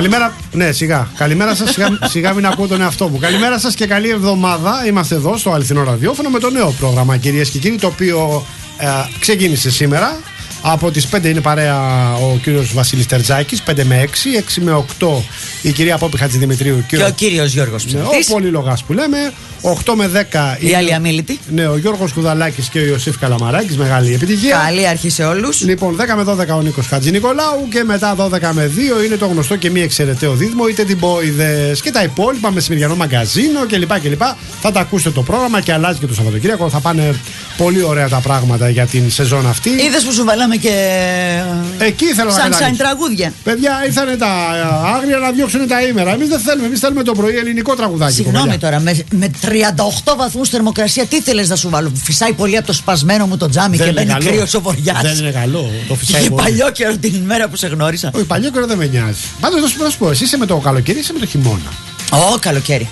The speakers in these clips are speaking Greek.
Καλημέρα. Ναι, σιγά. Καλημέρα σας. Σιγά μην ακούω τον εαυτό μου. Καλημέρα σας και καλή εβδομάδα. Είμαστε εδώ στο Αληθινό Ραδιόφωνο με το νέο πρόγραμμα, κυρίες και κύριοι, το οποίο ξεκίνησε σήμερα. Από τις 5 είναι παρέα ο κύριος Βασίλης Τερτζάκης, 5 με 6, 6 με 8 η κυρία Πόπη Χατζηδημητρίου και ο κύριος Γιώργος Ψευτής. Ο Πολυλογάς που λέμε. 8 με 10 η άλλη αμίλητη. Ναι, ο Γιώργος Κουδαλάκης και ο Ιωσήφ Καλαμαράκης. Μεγάλη επιτυχία. Καλή αρχή σε όλους. Λοιπόν, 10 με 12 ο Νίκος Χατζηνικολάου και μετά 12 με 2 είναι το γνωστό και μη εξαιρεταίο δίδυμο, είτε την Μπόιδες και τα υπόλοιπα, μεσημεριανό μαγκαζίνο κλπ. Θα τα ακούσετε το πρόγραμμα και αλλάζει και το Σαββατοκύριακο. Θα πάνε πολύ ωραία τα πράγματα για την σεζόν αυτή. Είδες που σου βάλαμε και. Εκεί ήθελα να σαν τραγούδια. Παιδιά, ήρθαν τα άγρια να διώξουν τα ήμερα. Εμείς δεν θέλουμε. Εμείς θέλουμε το πρωί ελληνικό τραγουδάκι. Συγγνώμη τώρα, με 38 βαθμούς θερμοκρασία, τι θέλεις να σου βάλω? Φυσάει πολύ από το σπασμένο μου το τζάμι και μπαίνει κρύος ο βοριάς. Δεν είναι καλό. Το φυσάει. Και παλιό καιρό την ημέρα που σε γνώρισα. Όχι, παλιό καιρό δεν με νοιάζει. Πάντως να σου πω, εσύ είσαι με το καλοκαίρι, είσαι με το χειμώνα. Καλοκαίρι.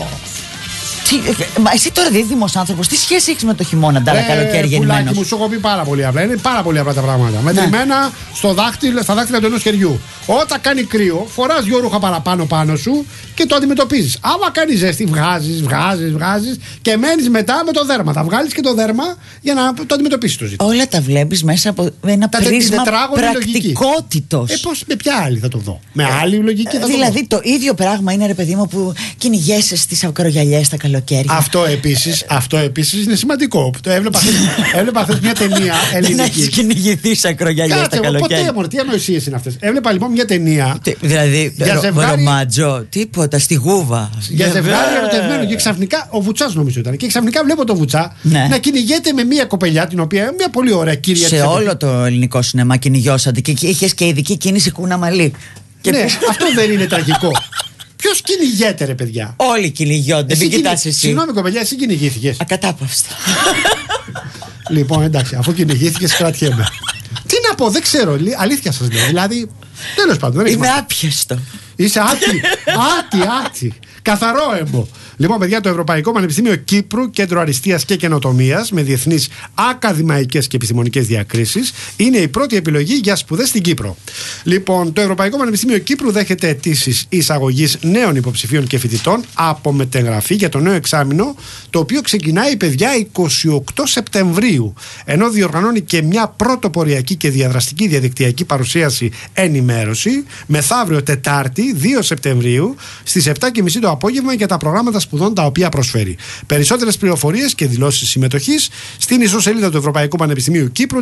Μα εσύ τώρα δίδυμος άνθρωπος, τι σχέση έχεις με το χειμώνα, Ντάλα, καλοκαίρι γεννημένος? Πουλάκι μου, σου έχω πει πάρα πολύ απλά. Είναι πάρα πολύ απλά τα πράγματα. Μετρημένα στα δάχτυλα του ενός χεριού. Όταν κάνει κρύο, φοράς δυο ρούχα παραπάνω πάνω σου και το αντιμετωπίζεις. Άμα κάνει ζέστη, βγάζεις και μένεις μετά με το δέρμα. Θα βγάλεις και το δέρμα για να το αντιμετωπίσεις το ζήτημα. Όλα τα βλέπεις μέσα από ένα πρίσμα πρακτικότητος. Πώς, με ποια άλλη θα το δω? Με άλλη λογική θα δηλαδή το ίδιο πράγμα είναι, ρε παιδί μου, που κυνηγέσαι στις ακρογιαλιές τα καλοκαίρια. Αυτό επίσης είναι σημαντικό. Έβλεπα χθες μια ταινία ελληνική. Δεν έχεις κυνηγηθεί σε ακρογιαλιές τα καλοκαίρια? Ποτέ, τι ανοησίες είναι αυτές? Έβλεπα λοιπόν μια ταινία. Δηλαδή, ρομάτζο, τίποτα, στη Γούβα. Για ζευγάρι ερωτευμένο και ξαφνικά, ο Βουτσάς νομίζω ήταν. Και ξαφνικά βλέπω το Βουτσά να κυνηγέται με μια κοπελιά, την οποία μια πολύ ωραία κυρία. Σε όλο το ελληνικό σινεμά κυνηγιώσατε και είχες και ειδική κίνηση κούνα μαλλί. Ναι, αυτό δεν είναι τραγικό? Ποιος κυνηγέται, ρε παιδιά? Όλοι κυνηγιόνται, μην κοιτάς εσύ. Συγγνώμη, κοπελιά, εσύ κυνηγήθηκες? Ακατάπαυστα. Λοιπόν, εντάξει, αφού κυνηγήθηκες, κρατιέμαι. Τι να πω, δεν ξέρω, αλήθεια σας λέω. Δηλαδή, τέλος πάντων. Είμαι άπιαστο. Είσαι άτι. Καθαρό έμπο. Λοιπόν, παιδιά, το Ευρωπαϊκό Πανεπιστήμιο Κύπρου, κέντρο αριστείας και καινοτομίας με διεθνείς ακαδημαϊκές και επιστημονικές διακρίσεις, είναι η πρώτη επιλογή για σπουδές στην Κύπρο. Λοιπόν, το Ευρωπαϊκό Πανεπιστήμιο Κύπρου δέχεται αιτήσεις εισαγωγής νέων υποψηφίων και φοιτητών από μετεγραφή για το νέο εξάμηνο, το οποίο ξεκινάει, παιδιά, 28 Σεπτεμβρίου. Ενώ διοργανώνει και μια πρωτοποριακή και διαδραστική διαδικτυακή παρουσίαση ενημέρωση μεθαύριο Τετάρτη, 2 Σεπτεμβρίου, στις 7:30 το απόγευμα για τα προγράμματα σπουδών τα οποία προσφέρει. Περισσότερες πληροφορίες και δηλώσεις συμμετοχής στην ιστοσελίδα του Ευρωπαϊκού Πανεπιστημίου Κύπρου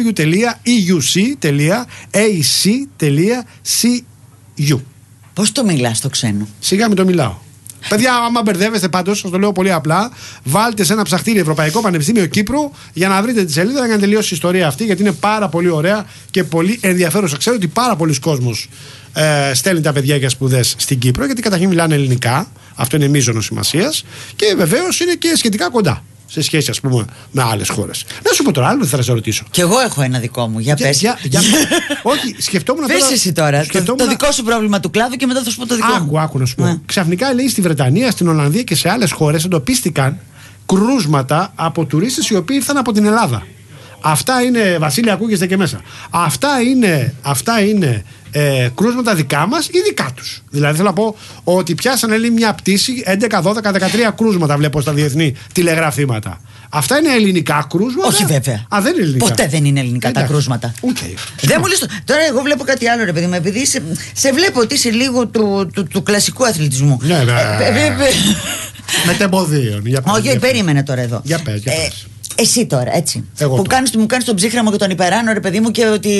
www.euc.ac.cu. Πώς το μιλάς το ξένο? Σιγά μην το μιλάω. Παιδιά, άμα μπερδεύεστε, πάντως, σας το λέω πολύ απλά, βάλτε σε ένα ψαχτήρι Ευρωπαϊκό Πανεπιστήμιο Κύπρου για να βρείτε τη σελίδα για να τελειώσει η ιστορία αυτή, γιατί είναι πάρα πολύ ωραία και πολύ ενδιαφέρουσα. Ξέρω ότι πάρα πολλοί κόσμος στέλνει τα παιδιά για σπουδές στην Κύπρο, γιατί καταρχήν μιλάνε ελληνικά. Αυτό είναι μείζωνος σημασίας και βεβαίως είναι και σχετικά κοντά σε σχέση, ας πούμε, με άλλες χώρες. Να σου πω τώρα, άλλο θα σε ρωτήσω. Κι εγώ έχω ένα δικό μου. Για πες. Όχι, σκεφτόμουν τώρα. Πες εσύ τώρα. Το δικό σου πρόβλημα του κλάδου και μετά θα σου πω το δικό μου. Άκου να σου πω. Ξαφνικά, λέει, στη Βρετανία, στην Ολλανδία και σε άλλες χώρες εντοπίστηκαν κρούσματα από τουρίστες οι οποίοι ήρθαν από την Ελλάδα. Αυτά είναι, Βασίλη, ακούγεστε και μέσα. Αυτά είναι κρούσματα δικά μας ή δικά τους. Δηλαδή θέλω να πω ότι πιάσανε, λέει, μια πτήση 11, 12, 13 κρούσματα βλέπω στα διεθνή τηλεγραφήματα. Αυτά είναι ελληνικά κρούσματα? Όχι, βέβαια. Δεν είναι ελληνικά. Ποτέ δεν είναι ελληνικά τα κρούσματα. Δεν μου λες. Τώρα εγώ βλέπω κάτι άλλο, ρε παιδί μου, επειδή σε βλέπω ότι είσαι λίγο του κλασικού αθλητισμού. Ναι, μετεμποδίων. Όχι, περίμενε τώρα εδώ. Για πες. Εσύ τώρα, έτσι. Που μου κάνεις τον ψύχραμο και τον υπεράνω, ρε παιδί μου, και ότι.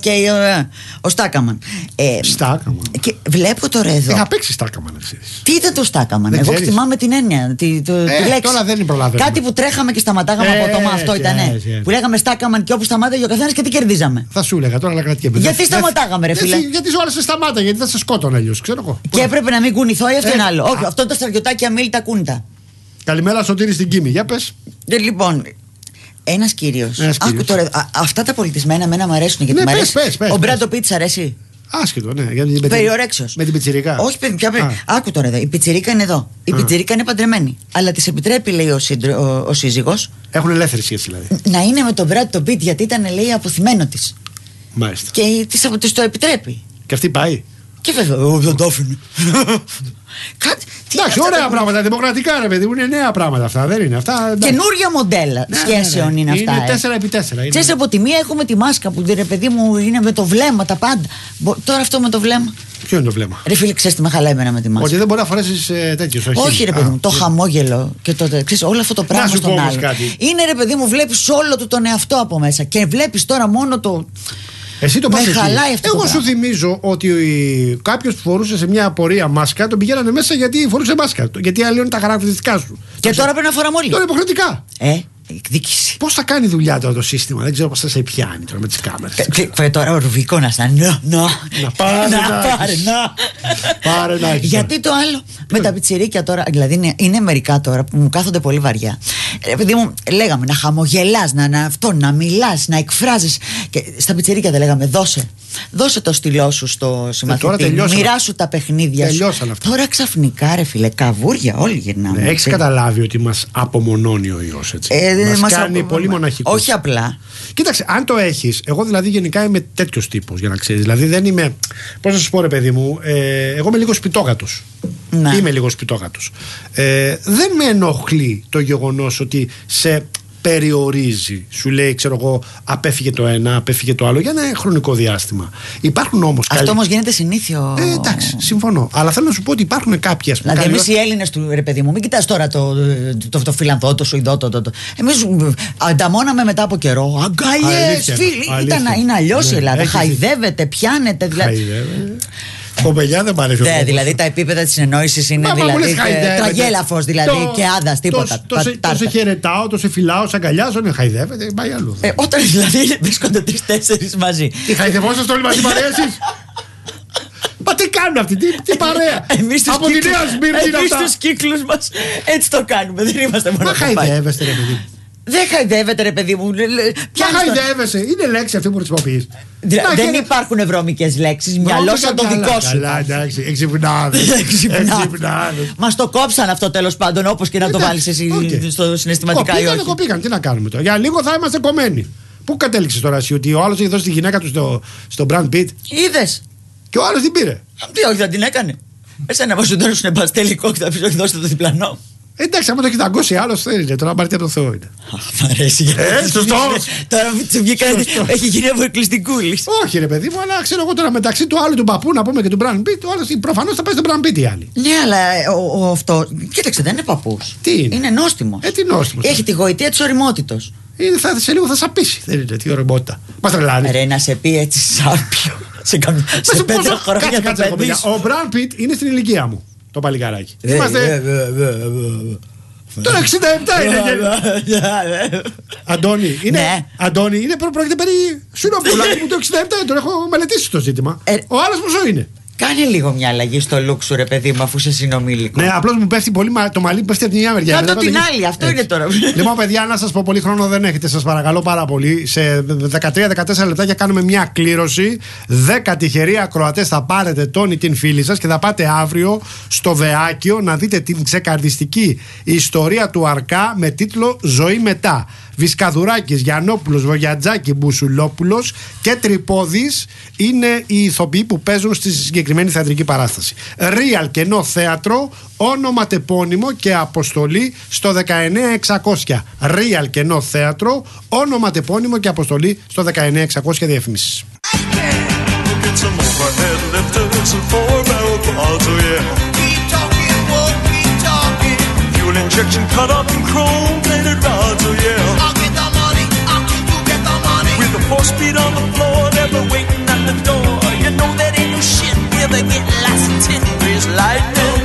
Ο Στάκαμαν. Στάκαμαν. Και βλέπω τώρα εδώ. Είχα παίξει Στάκαμαν, ξέρεις. Τι ήταν το Στάκαμαν? Εγώ θυμάμαι την έννοια. Τη λέξη. Τώρα δεν προλαβαίνω. Κάτι που τρέχαμε και σταματάγαμε από το αυτό ήταν. Που λέγαμε Στάκαμαν και όπου σταμάταγε ο καθένας και τι κερδίζαμε. Θα σου έλεγα τώρα, αλλά κρατιέμαι. Γιατί σταματάγαμε, ρε φίλε? Γιατί όλα σε σταμάτα, γιατί θα σε σκότωνε αλλιώς, ξέρω εγώ. Και έπρεπε να μην κουνηθώ ή αυτό είναι άλλο. Όχι, αυτό τα στρατιωτάκια αμήλυτα κούνητα. Καλημέρα, Σωτήρη στην Κίμη, για πες. Λοιπόν, ένας κύριος. Άκου τώρα, αυτά τα πολιτισμένα εμένα μου αρέσουν γιατί μου αρέσει. Ο Μπράντο Πιτ αρέσει. Άσχετο, ναι. Περιορέξιος. Με την πιτσιρικά. Όχι, παιδί, άκου τώρα εδώ. Η πιτσιρίκα είναι εδώ. Η πιτσιρίκα είναι παντρεμένη. Αλλά της επιτρέπει, λέει, ο σύζυγος. Έχουν ελεύθερη σχέση δηλαδή. Να είναι με τον Μπράντο Πιτ γιατί ήταν, λέει, αποθυμένο της. Μάλιστα. Και της το επιτρέπει. Και αυτή πάει. Και βέβαια, δεν το άφηνε. Εντάξει, ωραία πράγματα, δημοκρατικά ρε παιδί μου, είναι νέα πράγματα αυτά, δεν είναι αυτά. Καινούργια μοντέλα σχέσεων είναι αυτά. Είναι 4x4. Ξέρεις, από τη μία έχουμε τη μάσκα που ρε παιδί μου είναι με το βλέμμα τα πάντα. Τώρα αυτό με το βλέμμα. Ποιο είναι το βλέμμα? Ρε φίλε, ξέρεις τι με χαλάει εμένα με τη μάσκα? Ότι δεν μπορεί να φορέσεις τέτοιο. Όχι ρε παιδί μου, το χαμόγελο και το. Ξέρεις, όλο αυτό το πράγμα στον άλλο. Είναι ρε παιδί μου, βλέπεις όλο του τον εαυτό από μέσα και βλέπεις τώρα μόνο το. Εσύ το πας εκεί. Αυτό. Εγώ σου θυμίζω ότι κάποιος που φορούσε σε μια απορία μάσκα τον πηγαίνανε μέσα γιατί φορούσε μάσκα. Γιατί αλλοιώνει τα χαρακτηριστικά σου. Και τώρα πρέπει να φοράμε όλοι. Τώρα υποχρεωτικά. Εκδίκηση. Πώς θα κάνει δουλειά τώρα το σύστημα, δεν ξέρω πώς θα σε πιάνει τώρα με τις κάμερες. Τώρα ο Ρουβικό να σαν. Να πάρε να. Γιατί το άλλο με τα πιτσιρίκια τώρα, δηλαδή είναι μερικά τώρα που μου κάθονται πολύ βαριά. Επειδή μου λέγαμε να χαμογελάς, να μιλάς, να εκφράζεις. Και στα πιτσιρίκια δεν λέγαμε δώσε το στυλό σου στο συμμαθητή. Μοιράσου τα παιχνίδια σου. Τώρα ξαφνικά ρε φίλε, καβούρια όλοι γυρνάμε. Έχεις καταλάβει ότι μας απομονώνει ο ιός, έτσι? Μας κάνει πολύ μοναχικούς. Όχι απλά. Κοίταξε, αν το έχεις, εγώ δηλαδή γενικά είμαι τέτοιος τύπος, για να ξέρεις. Δηλαδή δεν είμαι. Πώς να σου πω, ρε παιδί μου, εγώ είμαι λίγο σπιτόγατος. Ναι. Είμαι λίγο σπιτόγατος. Δεν με ενοχλεί το γεγονός ότι σε περιορίζει. Σου λέει, ξέρω εγώ, απέφυγε το ένα, απέφυγε το άλλο για ένα χρονικό διάστημα. Υπάρχουν όμως. Αυτό όμως γίνεται συνήθιο. Εντάξει, συμφωνώ. Αλλά θέλω να σου πω ότι υπάρχουν κάποιες. Δηλαδή, εμείς οι Έλληνες του ρε παιδί μου, μην κοιτάς τώρα το Φιλανδό, το Σουηδό. Εμείς ανταμώναμε μετά από καιρό. Αγκαλιές, φίλοι. Είναι αλλιώς η Ελλάδα. Χαϊδεύεται, πιάνεται. Δηλαδή. Κοπελιά δεν μ' αρέσει. Δηλαδή τα επίπεδα της συνεννόησης είναι δηλαδή τραγέλαφος δηλαδή και άδας, τίποτα. Το σε χαιρετάω, το σε φυλάω, σε αγκαλιάζω, ναι, χαϊδεύεται, πάει αλλού. Όταν δηλαδή βρίσκονται 3-4 μαζί. Τι χαϊδευόσαστε όλοι μαζί παρέα εσείς? Μα τι κάνουν αυτοί, τι παρέα? Από τη Νέα Σμύρνη είναι αυτά. Εμείς τους κύκλους μας έτσι το κάνουμε, δεν είμαστε μόνο. Μα χαϊδεύεστε ρε παιδί. Δεν χαϊδεύεται ρε παιδί μου. Ποια χαϊδεύεσαι, είναι λέξη αυτή που χρησιμοποιείς. Δεν υπάρχουν βρωμικές λέξεις, μυαλό σαν το δικό σου. Καλά, εντάξει, εξυπνάδες. Μας το κόψαν αυτό τέλος πάντων, όπως και να το βάλεις εσύ στο συναισθηματικά ή όχι. Κοπήκαν, τι να κάνουμε τώρα. Για λίγο θα είμαστε κομμένοι. Πού κατέληξες τώρα εσύ, ότι ο άλλος έχει δώσει τη γυναίκα του στο Brad Pitt? Είδες? Και ο άλλος την πήρε. Τι, όχι, δεν την έκανε. Εσένα μας σου δώσουν παστέλικο και θα πεις όχι, δώστε το διπλανό. Εντάξει, άμα το έχει δαγκώσει άλλος, θέλει. Τώρα αμαρτία από το Θεό είναι. Μ' αρέσει. Σωστό. Τώρα του βγήκα, έχει γίνει ευρωεκλειστικούλης. Όχι, ρε παιδί μου, αλλά ξέρω εγώ τώρα μεταξύ του άλλου του παππού να πούμε και του Brad Pitt, ο άλλος προφανώς θα πάει στον Brad Pitt οι άλλοι. Ναι, αλλά αυτό. Κοίταξε, δεν είναι παππούς. Τι είναι? Είναι νόστιμος. Τι νόστιμος? Έχει τη γοητεία της ωριμότητος. Σε λίγο θα σαπίσει. Δεν είναι τι ωριμότητα. Μας τρελάνει. Ρε, να σε πει έτσι σάπιο. Σε 5 χρόνια το παιδί σου. Ο Brad Pitt είναι στην ηλικία μου. Το παλικάράκι. Είμαστε. Τώρα 67 είναι. Αντώνη, είναι πρόκειται περί Σιρόπουλάκη που το 67 τον έχω μελετήσει το ζήτημα. Ο άλλος πόσο είναι? Κάνε λίγο μια αλλαγή στο look σου, ρε παιδί μου, αφού είσαι συνομήλικο. Ναι, απλώς μου πέφτει πολύ το μαλλί που πέφτει από την μια μεριά. Κάτω την άλλη, αυτό είναι τώρα. Λοιπόν, παιδιά, να σας πω, πολύ χρόνο δεν έχετε, σας παρακαλώ πάρα πολύ. Σε 13-14 λεπτάκια κάνουμε μια κλήρωση. 10 τυχεροί ακροατές θα πάρετε τον ή την φίλη σας και θα πάτε αύριο στο Βεάκιο να δείτε την ξεκαρδιστική ιστορία του Αρκά με τίτλο Ζωή μετά. Βισκαδουράκης, Γιαννόπουλος, Βογιατζάκη, Μπουσουλόπουλος και Τρυπόδης είναι οι ηθοποιοί που παίζουν στη συγκεκριμένη θεατρική παράσταση. Real κενό θέατρο, όνομα τεπώνυμο και αποστολή στο 19600. Real κενό θέατρο, όνομα τεπώνυμο και αποστολή στο 19600 διαφημίσεις. Injection cut up in chrome plated rods, oh yeah. I'll get the money, I'll keep you get the money. With the 4-speed on the floor, never waiting at the door. You know that ain't no shit, we'll be getting lots of 10 degrees lightning.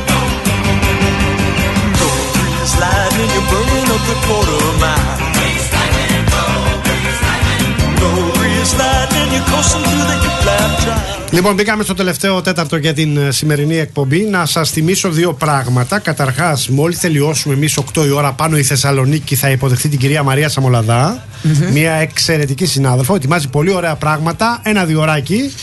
Go breeze lightning, you're burning up the quarter mile. Breeze lightning, go breeze lightning. Go breeze lightning, you're coasting through the hip-lap drive. Λοιπόν, μπήκαμε στο τελευταίο τέταρτο για την σημερινή εκπομπή. Να σας θυμίσω δύο πράγματα. Καταρχάς, μόλις τελειώσουμε εμείς 8 η ώρα πάνω η Θεσσαλονίκη θα υποδεχθεί την κυρία Μαρία Σαμολαδά. Μια εξαιρετική συνάδελφο. Ετοιμάζει πολύ ωραία πράγματα. Ένα διωράκι.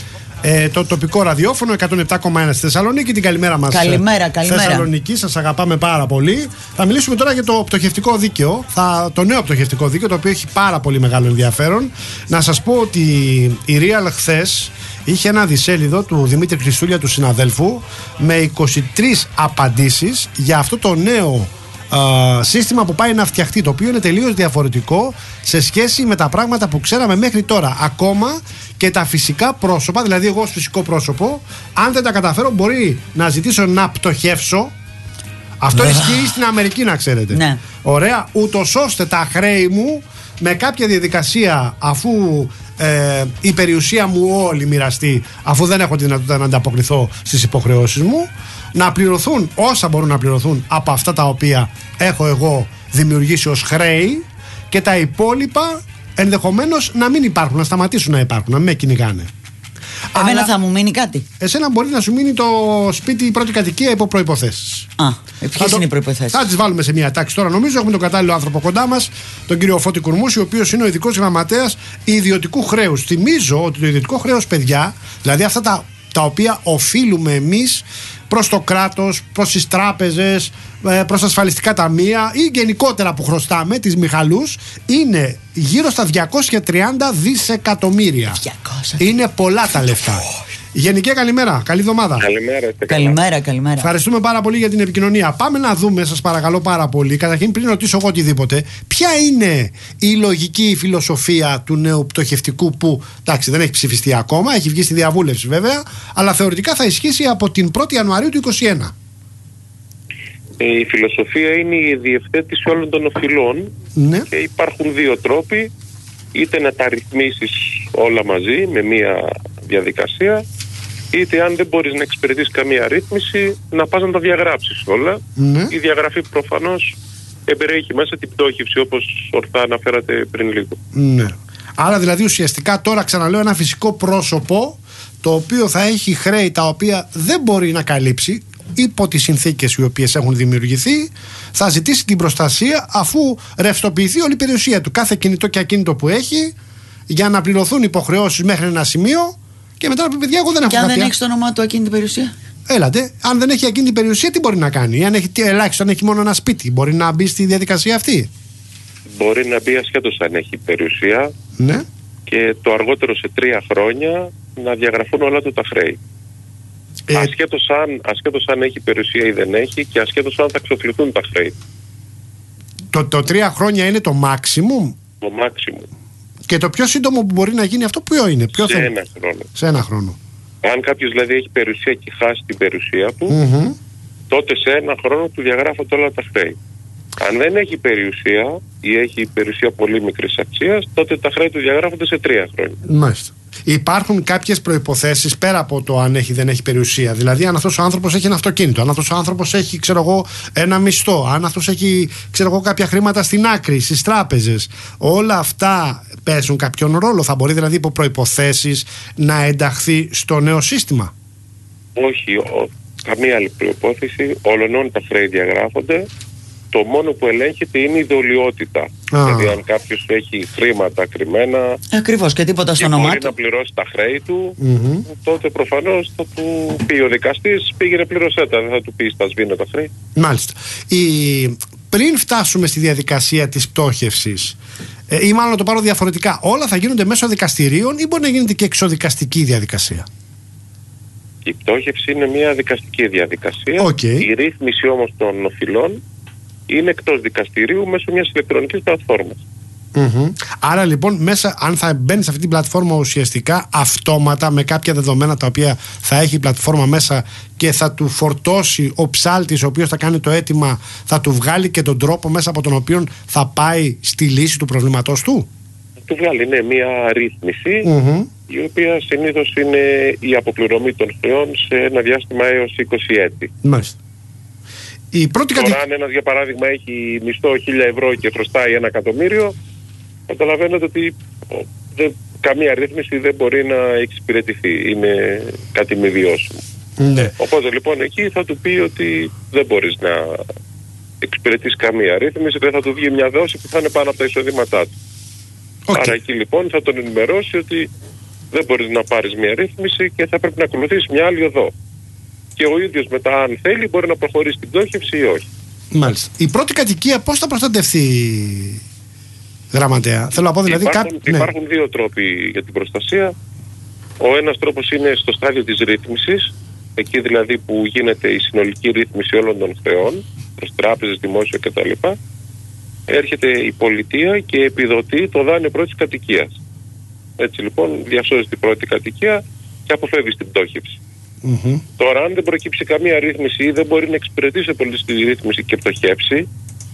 το τοπικό ραδιόφωνο 107,1 στη Θεσσαλονίκη. Την καλημέρα μας. Καλημέρα. Θεσσαλονίκη, σας αγαπάμε πάρα πολύ. Θα μιλήσουμε τώρα για το πτωχευτικό δίκαιο. Το νέο πτωχευτικό δίκαιο, το οποίο έχει πάρα πολύ μεγάλο ενδιαφέρον. Να σας πω ότι η Real χθες είχε ένα δισέλιδο του Δημήτρη Χριστούλια, του συναδέλφου, με 23 απαντήσεις για αυτό το νέο σύστημα που πάει να φτιαχτεί, το οποίο είναι τελείως διαφορετικό σε σχέση με τα πράγματα που ξέραμε μέχρι τώρα. Ακόμα και τα φυσικά πρόσωπα, δηλαδή εγώ ως φυσικό πρόσωπο, αν δεν τα καταφέρω, μπορεί να ζητήσω να πτωχεύσω. Αυτό ισχύει στην Αμερική, να ξέρετε. Ναι. Ωραία, ούτως ώστε τα χρέη μου με κάποια διαδικασία, αφού η περιουσία μου όλη μοιραστεί, αφού δεν έχω τη δυνατότητα να ανταποκριθώ στις υποχρεώσεις μου, να πληρωθούν όσα μπορούν να πληρωθούν από αυτά τα οποία έχω εγώ δημιουργήσει ως χρέη, και τα υπόλοιπα ενδεχομένως να μην υπάρχουν, να σταματήσουν να υπάρχουν, να με κυνηγάνε. Εμένα θα μου μείνει κάτι. Εσένα μπορεί να σου μείνει το σπίτι, η πρώτη κατοικία, υπό προϋποθέσεις. Ποιες είναι οι προϋποθέσεις? Θα τις βάλουμε σε μια τάξη τώρα. Νομίζω έχουμε τον κατάλληλο άνθρωπο κοντά μας, τον κύριο Φώτη Κουρμούση, ο οποίος είναι ο ειδικός γραμματέας ιδιωτικού χρέους. Θυμίζω ότι το ιδιωτικό χρέος, παιδιά, δηλαδή αυτά τα οποία οφείλουμε εμείς προς το κράτος, προς τις τράπεζες, προς τα ασφαλιστικά ταμεία ή γενικότερα που χρωστάμε, τις Μιχαλούς, είναι γύρω στα 230 δισεκατομμύρια. 200. Είναι πολλά τα λεφτά. Γενική καλημέρα, καλή εβδομάδα. Καλημέρα. Ευχαριστούμε πάρα πολύ για την επικοινωνία. Πάμε να δούμε, σας παρακαλώ πάρα πολύ. Καταρχήν, πριν ρωτήσω εγώ οτιδήποτε, ποια είναι η λογική, η φιλοσοφία του νέου πτωχευτικού που, εντάξει, δεν έχει ψηφιστεί ακόμα, έχει βγει στη διαβούλευση βέβαια, αλλά θεωρητικά θα ισχύσει από την 1η Ιανουαρίου του 2021. Η φιλοσοφία είναι η διευθέτηση όλων των οφειλών, ναι. Και υπάρχουν δύο τρόποι: είτε να τα ρυθμίσεις όλα μαζί με μία διαδικασία, είτε αν δεν μπορείς να εξυπηρετείς καμία ρύθμιση, να πας να τα διαγράψεις όλα. Ναι. Η διαγραφή προφανώς εμπεριέχει μέσα την πτώχευση, όπως ορθά αναφέρατε πριν λίγο. Ναι. Άρα δηλαδή ουσιαστικά τώρα, ξαναλέω, ένα φυσικό πρόσωπο το οποίο θα έχει χρέη τα οποία δεν μπορεί να καλύψει υπό τις συνθήκες οι οποίες έχουν δημιουργηθεί, θα ζητήσει την προστασία αφού ρευστοποιηθεί όλη η περιουσία του, κάθε κινητό και ακίνητο που έχει, για να πληρωθούν υποχρεώσεις μέχρι ένα σημείο, και μετά να πει: παιδιά, εγώ δεν έχω και κάποια. Αν δεν έχει το όνομά του ακίνητη περιουσία. Έλατε, αν δεν έχει ακίνητη περιουσία, τι μπορεί να κάνει? Αν έχει ελάχιστον, έχει μόνο ένα σπίτι, μπορεί να μπει στη διαδικασία αυτή? Μπορεί να μπει ασχέτως αν έχει περιουσία. Ναι. Και το αργότερο σε 3 χρόνια να διαγραφούν όλα του τα χρέη. Ασχέτως αν έχει περιουσία ή δεν έχει, και ασχέτως αν θα εξοφληθούν τα χρέη. Το 3 χρόνια είναι το maximum. Το maximum. Και το πιο σύντομο που μπορεί να γίνει αυτό ποιο είναι? Σε ένα χρόνο. Αν κάποιος δηλαδή έχει περιουσία και χάσει την περιουσία του, τότε σε 1 χρόνο του διαγράφονται όλα τα χρέη. Αν δεν έχει περιουσία ή έχει περιουσία πολύ μικρής αξίας, τότε τα χρέη του διαγράφονται σε 3 χρόνια. Μάλιστα. Υπάρχουν κάποιες προϋποθέσεις πέρα από το αν έχει δεν έχει περιουσία. Δηλαδή, αν αυτός ο άνθρωπος έχει ένα αυτοκίνητο, αν αυτός ο άνθρωπος έχει, ένα μισθό, αν αυτός έχει, κάποια χρήματα στην άκρη, στις τράπεζες, όλα αυτά παίζουν κάποιον ρόλο? Θα μπορεί δηλαδή υπό προϋποθέσεις να ενταχθεί στο νέο σύστημα? Όχι, καμία άλλη προϋπόθεση. Όλων τα χρέη διαγράφονται. Το μόνο που ελέγχεται είναι η δολιότητα. Δηλαδή, αν κάποιος έχει χρήματα κρυμμένα. Ακριβώς, και τίποτα στο όνομά του. Μπορεί να πληρώσει τα χρέη του, τότε προφανώς θα του πει ο δικαστής: πήγαινε πλήρωσέ τα. Δεν θα του πει: στα σβήνω τα χρέη. Μάλιστα. Πριν φτάσουμε στη διαδικασία της πτώχευσης, ή μάλλον να το πάρω διαφορετικά, όλα θα γίνονται μέσω δικαστηρίων ή μπορεί να γίνεται και εξωδικαστική διαδικασία? Η πτώχευση είναι μια δικαστική διαδικασία. Η ρύθμιση όμως των οφειλών είναι εκτός δικαστηρίου μέσω μιας ηλεκτρονικής πλατφόρμας. Άρα λοιπόν, αν θα μπαίνει σε αυτή την πλατφόρμα ουσιαστικά αυτόματα με κάποια δεδομένα τα οποία θα έχει η πλατφόρμα μέσα, και θα του φορτώσει ο ψάλτης ο οποίος θα κάνει το αίτημα, θα του βγάλει και τον τρόπο μέσα από τον οποίο θα πάει στη λύση του προβλήματός του? Θα του βγάλει, ναι, μια ρύθμιση, η οποία συνήθως είναι η αποπληρωμή των χρεών σε ένα διάστημα έως 20 έτη. Μάλιστα. Τώρα, αν ένας, για παράδειγμα, έχει μισθό 1.000 ευρώ και χρωστάει 1 εκατομμύριο, καταλαβαίνετε ότι καμία ρύθμιση δεν μπορεί να εξυπηρετηθεί. Είναι κάτι μη βιώσιμο. Ναι. Οπότε λοιπόν εκεί θα του πει ότι δεν μπορείς να εξυπηρετείς καμία ρύθμιση, δεν θα του βγει μια δόση που θα είναι πάνω από τα εισοδήματά του. Άρα εκεί λοιπόν θα τον ενημερώσει ότι Δεν μπορείς να πάρεις μια ρύθμιση και θα πρέπει να ακολουθήσεις μια άλλη οδό. Και ο ίδιος μετά, αν θέλει, μπορεί να προχωρήσει την πτώχευση ή όχι. Μάλιστα. Η πρώτη κατοικία πώς θα προστατευτεί, Γραμματέα? Θέλω να πω δηλαδή υπάρχουν δύο τρόποι για την προστασία. Ο ένας τρόπος είναι στο στάδιο της ρύθμισης, εκεί δηλαδή που γίνεται η συνολική ρύθμιση όλων των χρεών, προς τράπεζες, δημόσιο κτλ. Έρχεται η πολιτεία και επιδοτεί το δάνειο πρώτης κατοικίας. Έτσι λοιπόν διασώζει την πρώτη κατοικία και αποφεύγει την πτώχευση. Τώρα, αν δεν προκύψει καμία ρύθμιση ή δεν μπορεί να εξυπηρετήσει ο πολίτης τη ρύθμιση και πτωχεύσει,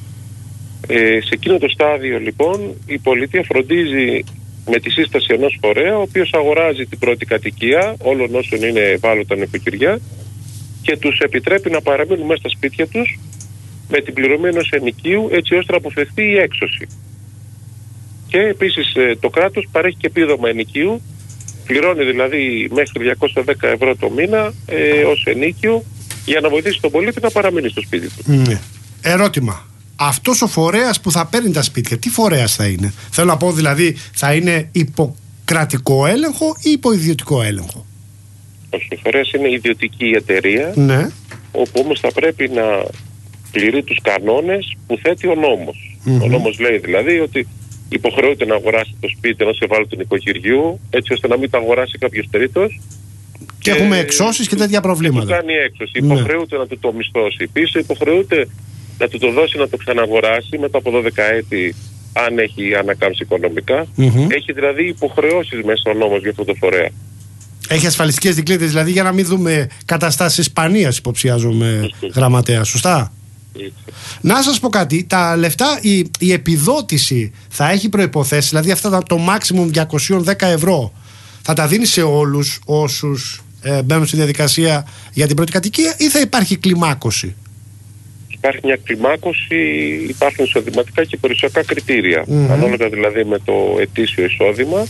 σε εκείνο το στάδιο λοιπόν η πολιτεία φροντίζει με τη σύσταση ενός φορέα, ο οποίος αγοράζει την πρώτη κατοικία όλων όσων είναι ευάλωτα νοικοκυριά και τους επιτρέπει να παραμείνουν μέσα στα σπίτια τους με την πληρωμή ενός ενοικίου, έτσι ώστε να αποφευθεί η έξωση. Και επίσης το κράτος παρέχει και επίδομα ενοικίου, πληρώνει δηλαδή μέχρι 210 ευρώ το μήνα ως ενοίκιο για να βοηθήσει τον πολίτη να παραμείνει στο σπίτι του. Ερώτημα. Αυτός ο φορέας που θα παίρνει τα σπίτια, τι φορέας θα είναι? Θέλω να πω δηλαδή, θα είναι υποκρατικό έλεγχο ή υποiδιωτικό έλεγχο? Ο φορέας είναι ιδιωτική εταιρεία, ναι, όπου όμως θα πρέπει να πληρεί τους κανόνες που θέτει ο νόμος. Ο νόμος λέει δηλαδή ότι υποχρεούται να αγοράσει το σπίτι ενός ευάλωτου νοικοκυριού, έτσι ώστε να μην το αγοράσει κάποιος τρίτος. Και έχουμε εξώσεις και τέτοια προβλήματα. Και του κάνει έξωση. Υποχρεούται να του το μισθώσει. Πίσω υποχρεούται να του το δώσει να το ξαναγοράσει μετά από 12 έτη, αν έχει ανακάμψει οικονομικά. Έχει δηλαδή υποχρεώσεις μέσα ο νόμος για αυτό το φορέα. Έχει ασφαλιστικές δικλείδες δηλαδή, για να μην δούμε καταστάσεις σπανίας, υποψιάζομαι, Γραμματέα. Σωστά. Να σας πω κάτι, τα λεφτά, η επιδότηση θα έχει προϋποθέσεις, δηλαδή αυτά το maximum 210 ευρώ θα τα δίνει σε όλους όσους μπαίνουν στη διαδικασία για την πρώτη κατοικία, ή θα υπάρχει κλιμάκωση? Υπάρχει μια κλιμάκωση, υπάρχουν εισοδηματικά και περιουσιακά κριτήρια. Ανάλογα δηλαδή με το ετήσιο εισόδημα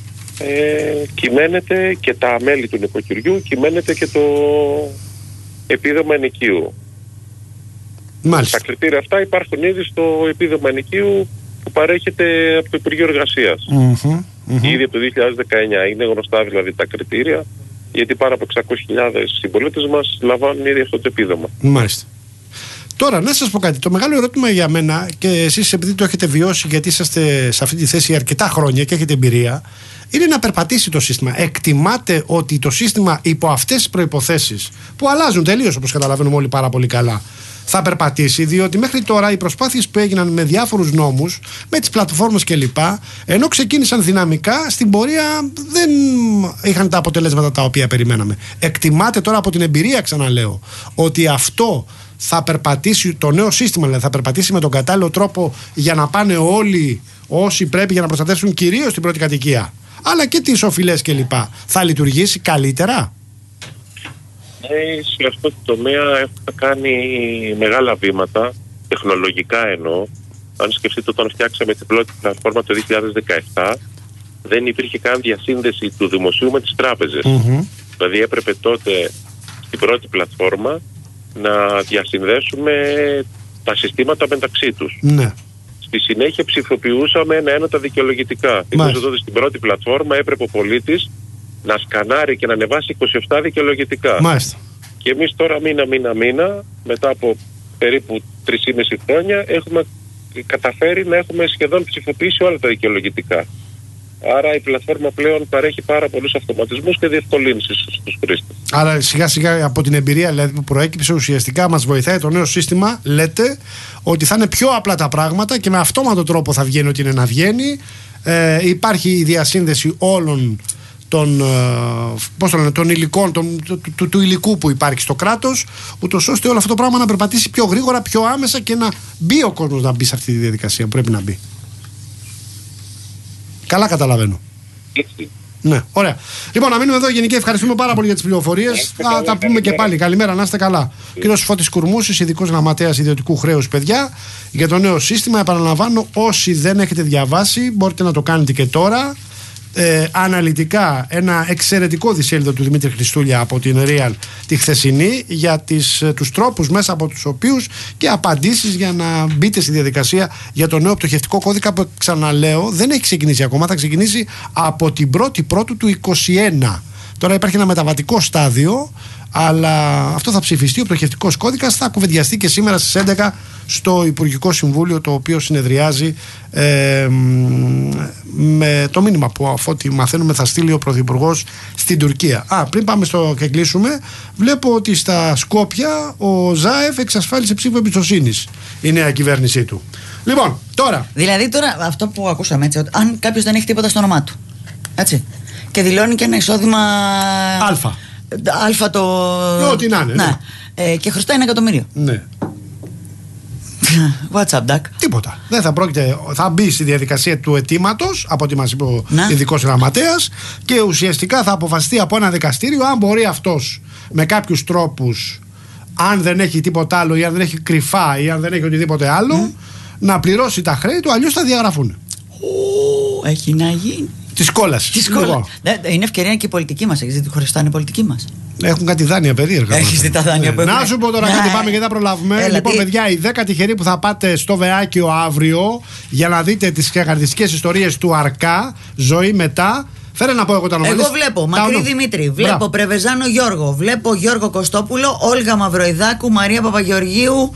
κυμαίνεται και τα μέλη του νοικοκυριού, κυμαίνεται και το επίδομα ενοικίου. Μάλιστα. Τα κριτήρια αυτά υπάρχουν ήδη στο επίδομα ενοικίου που παρέχεται από το Υπουργείο Εργασίας. Ήδη από το 2019 είναι γνωστά δηλαδή τα κριτήρια, γιατί πάνω από 600.000 συμπολίτες μας λαμβάνουν ήδη αυτό το επίδομα. Μάλιστα. Τώρα, να σας πω κάτι. Το μεγάλο ερώτημα για μένα, και εσείς επειδή το έχετε βιώσει, γιατί είσαστε σε αυτή τη θέση αρκετά χρόνια και έχετε εμπειρία, είναι να περπατήσει το σύστημα. Εκτιμάτε ότι το σύστημα υπό αυτές τις προϋποθέσεις, που αλλάζουν τελείως όπως καταλαβαίνουμε όλοι πάρα πολύ καλά, θα περπατήσει? Διότι μέχρι τώρα οι προσπάθειες που έγιναν με διάφορους νόμους, με τις πλατφόρμες κλπ., ενώ ξεκίνησαν δυναμικά, στην πορεία δεν είχαν τα αποτελέσματα τα οποία περιμέναμε. Εκτιμάτε τώρα από την εμπειρία, ξαναλέω, ότι αυτό θα περπατήσει, το νέο σύστημα δηλαδή, θα περπατήσει με τον κατάλληλο τρόπο για να πάνε όλοι όσοι πρέπει για να προστατεύσουν κυρίως την πρώτη κατοικία, αλλά και τις οφειλές κλπ.? Θα λειτουργήσει καλύτερα? Σε αυτό το τομέα έχουμε κάνει μεγάλα βήματα, τεχνολογικά εννοώ. Αν σκεφτείτε, όταν φτιάξαμε την πρώτη πλατφόρμα το 2017, δεν υπήρχε καν διασύνδεση του δημοσίου με τις τράπεζες. Δηλαδή έπρεπε τότε στην πρώτη πλατφόρμα να διασυνδέσουμε τα συστήματα μεταξύ τους. Ναι. Στη συνέχεια ψηφοποιούσαμε ένα-ένα τα δικαιολογητικά. Θυμίζω τότε στην πρώτη πλατφόρμα έπρεπε ο πολίτης να σκανάρει και να ανεβάσει 27 δικαιολογητικά. Μάλιστα. Και εμείς τώρα μήνα, μετά από περίπου 3,5 χρόνια, έχουμε καταφέρει να έχουμε σχεδόν ψηφοποιήσει όλα τα δικαιολογητικά. Άρα η πλατφόρμα πλέον παρέχει πάρα πολλούς αυτοματισμούς και διευκολύνσεις στους χρήστες. Άρα σιγά σιγά από την εμπειρία δηλαδή, που προέκυψε, ουσιαστικά μας βοηθάει το νέο σύστημα. Λέτε ότι θα είναι πιο απλά τα πράγματα και με αυτόματο τρόπο θα βγαίνει ό,τι είναι να βγαίνει. Υπάρχει η διασύνδεση όλων των υλικών, του υλικού που υπάρχει στο κράτος, ούτως ώστε όλο αυτό το πράγμα να περπατήσει πιο γρήγορα, πιο άμεσα και να μπει ο κόσμος να μπει σε αυτή τη διαδικασία που πρέπει να μπει. Καλά καταλαβαίνω. Ναι, ωραία. Λοιπόν, να μείνουμε εδώ. Γενικά ευχαριστούμε πάρα πολύ για τις πληροφορίες. Θα τα πούμε και πάλι. Καλημέρα, να είστε καλά. Κύριος Φώτης Κουρμούσης, ειδικός γραμματέας ιδιωτικού χρέους, παιδιά, για το νέο σύστημα. Επαναλαμβάνω, όσοι δεν έχετε διαβάσει, μπορείτε να το κάνετε και τώρα. αναλυτικά ένα εξαιρετικό δισέλιδο του Δημήτρη Χριστούλια από την Real τη χθεσινή για τους τρόπους μέσα από τους οποίους και απαντήσεις για να μπείτε στη διαδικασία για το νέο πτωχευτικό κώδικα που, ξαναλέω, δεν έχει ξεκινήσει ακόμα, θα ξεκινήσει από την 1η Πρώτου του 2021. Τώρα υπάρχει ένα μεταβατικό στάδιο, αλλά αυτό θα ψηφιστεί. Ο πτωχευτικός κώδικας θα κουβεντιαστεί και σήμερα στις 11 στο Υπουργικό Συμβούλιο, το οποίο συνεδριάζει με το μήνυμα που, αφού ό,τι μαθαίνουμε, θα στείλει ο Πρωθυπουργός στην Τουρκία. Πριν πάμε στο και κλείσουμε, βλέπω ότι στα Σκόπια ο Ζάεφ εξασφάλισε ψήφο εμπιστοσύνης η νέα κυβέρνησή του. Λοιπόν, τώρα. Δηλαδή, τώρα αυτό που ακούσαμε, έτσι, ότι αν κάποιος δεν έχει τίποτα στο όνομά του, έτσι, και δηλώνει και ένα εισόδημα Αλφα το. Ό,τι να είναι. Ναι. Και χρωστάει 1 εκατομμύριο. Ναι. What's up, Duck? Τίποτα. Δεν θα πρόκειται. Θα μπει στη διαδικασία του αιτήματος, από ό,τι μας είπε ο ειδικός γραμματέας, και ουσιαστικά θα αποφασιστεί από ένα δικαστήριο αν μπορεί αυτός με κάποιους τρόπους, αν δεν έχει τίποτα άλλο ή αν δεν έχει κρυφά ή αν δεν έχει οτιδήποτε άλλο, να πληρώσει τα χρέη του, αλλιώς θα διαγραφούν. Έχει να γίνει. Της κόλασης. Είναι ευκαιρία και η πολιτική μας. Έχεις δει τι χωριστά είναι η πολιτική μας. Έχουν κάτι δάνεια περίεργα. Έχεις δει τα δάνεια που έχουν. Να σου πω τώρα κάτι, πάμε και θα προλάβουμε. Λοιπόν, παιδιά, οι 10 τυχεροί που θα πάτε στο Βεάκιο αύριο για να δείτε τις χαρακτηριστικές ιστορίες του Αρκά, ζωή μετά. Φέρε να πω εγώ τα ονόματα. Εγώ βλέπω Μακρύ Δημήτρη, βλέπω Πρεβεζάνο Γιώργο, βλέπω Γιώργο Κωστόπουλο, Όλγα Μαυροϊδάκου, Μαρία Παπαγεωργίου,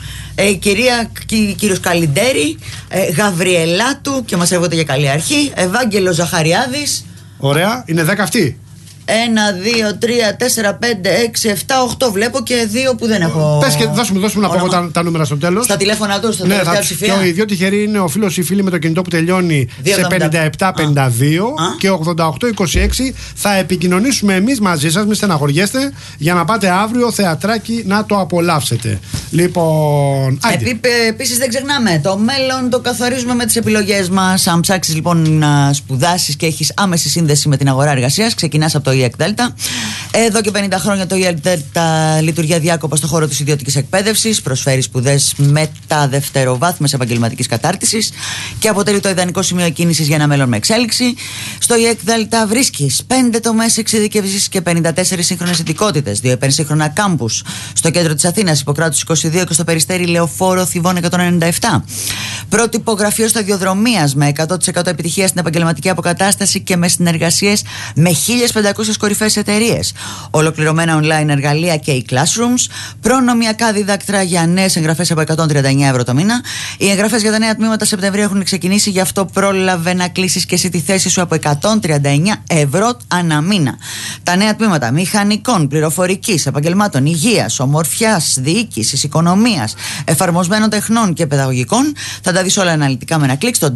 κύριος Καλιντέρη, Γαβριελάτου, και μας έβγαλε για καλή αρχή, Ευάγγελος Ζαχαριάδης. Ωραία, είναι 10 αυτοί. 1, 2, 3, 4, 5, 6, 7, 8 βλέπω και 2 που δεν έχω. Πες και δώσουμε να πω τα νούμερα στο τέλος. Στα τηλέφωνα του, στα τελευταία ψηφία. Και οι δύο τυχεροί είναι ο φίλος ή φίλη με το κινητό που τελειώνει σε 5752 και 8826. Θα επικοινωνήσουμε εμείς μαζί σας, μην στεναχωριέστε, για να πάτε αύριο θεατράκι να το απολαύσετε. Λοιπόν. Επίσης δεν ξεχνάμε, το μέλλον το καθορίζουμε με τις επιλογές μας. Αν ψάξεις λοιπόν να σπουδάσεις και έχεις άμεση σύνδεση με την αγορά εργασίας, ξεκινάς από το EEC Delta. Εδώ και 50 χρόνια το EEC Delta λειτουργεί αδιάκοπα στον χώρο της ιδιωτικής εκπαίδευσης, προσφέρει σπουδές μεταδευτεροβάθμιας επαγγελματικής κατάρτισης και αποτελεί το ιδανικό σημείο κίνησης για ένα μέλλον με εξέλιξη. Στο EEC Delta βρίσκεις 5 τομές εξειδικεύσης και 54 σύγχρονες ειδικότητες, 2 υπερσύγχρονα κάμπους στο κέντρο της Αθήνας, Ιπποκράτους 22 και στο Περιστέρι Λεωφόρο Θηβών 197. Πρότυπο γραφείο σταδιοδρομίας με 100% επιτυχία στην επαγγελματική αποκατάσταση και με συνεργασίες με 1.500 κορυφαίες εταιρείες. Ολοκληρωμένα online εργαλεία και e-classrooms. Προνομιακά διδάκτρα για νέες εγγραφές από 139 ευρώ το μήνα. Οι εγγραφές για τα νέα τμήματα Σεπτεμβρίου έχουν ξεκινήσει, γι' αυτό πρόλαβε να κλείσεις και εσύ τη θέση σου από 139 ευρώ ανά μήνα. Τα νέα τμήματα μηχανικών, πληροφορικής, επαγγελμάτων υγείας, ομορφιάς, διοίκησης, οικονομίας, εφαρμοσμένων τεχνών και παιδαγωγικών θα τα δεις όλα αναλυτικά με ένα κλικ στο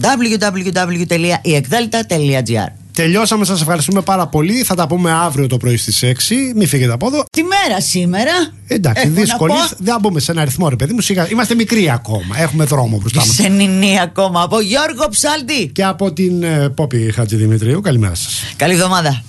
www.eekdelta.gr. Τελειώσαμε, σας ευχαριστούμε πάρα πολύ. Θα τα πούμε αύριο το πρωί στις 6. Μην φύγετε από εδώ. Τι μέρα σήμερα. Εντάξει, δύσκολη. Δεν θα μπούμε σε ένα αριθμό, ρε παιδί μου. Είμαστε μικροί ακόμα. Έχουμε δρόμο μπροστά μας. Σε νηνή ακόμα. Από Γιώργο Ψάλτη και από την Πόπη Χατζηδημητρίου. Καλημέρα σας. Καλή εβδομάδα.